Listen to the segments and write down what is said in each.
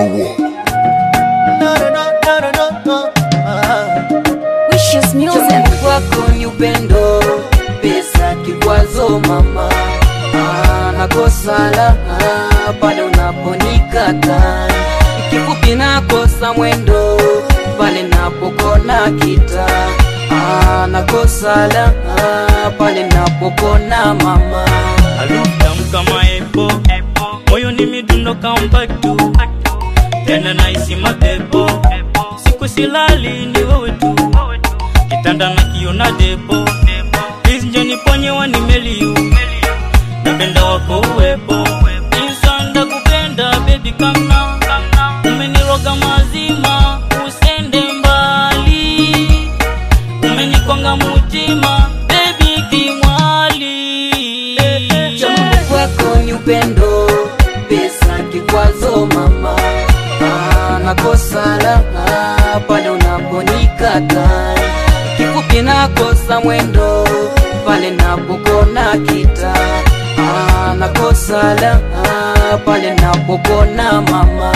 Luo. Wishes music. Kwako ni upendo, pesa kikwazo mama. Nakosa la pale unaponikata, kifupi nakosa mwendo pale napokona kita. Nakosa la pale napokona mama. Alutam kama epo, moyo ni midundo kama tu. Tena naisi mapepo, siku silali ni wewe tu. Kitanda na kiona depo, please njoni ponye wanimeliu. Napenda wako uwepo, insanda kupenda baby come now. Umeniroga mazima, usende mbali. Umenikonga mutima, baby kimwali. Changu kwako ni upendo, pesa kikwazo mama. Nakosa la pale unaponikata, kifupi nakosa mwendo pale napokona kita. Nakosa la pale napokona mama.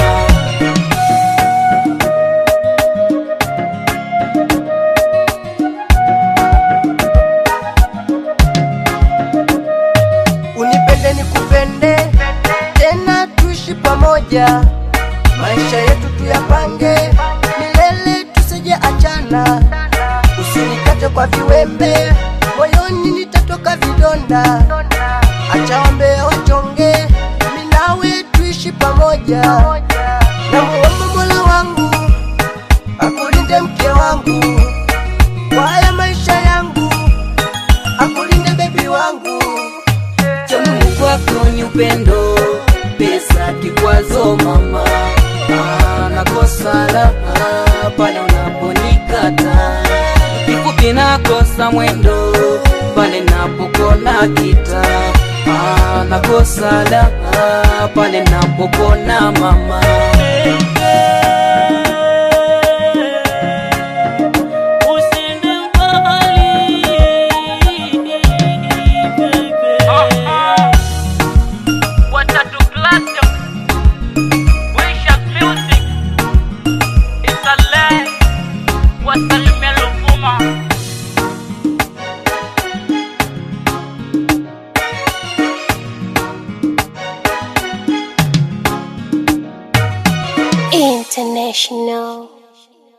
Unipende nikupende, tena tuishi pamoja. Maisha yetu tuyapange, milele tusije achana. Usinikate kwa viwembe, moyoni nitatoka vidonda. Acha wambe wachonge, mimi nawe tuishi pamoja. Namuomba Mola wangu akulinde mke wangu, kwa haya maisha yangu akulinde baby wangu. Changu kwako ni upendo, pesa kikwazo mama. Nakosa la pale unaponikata, kifupi nakosa mwendo pale napokona kita. Nakosa la pale napokona mama. Usende mbali, watatu platinum, Wishes music, it's a lie, what's the limit of woman?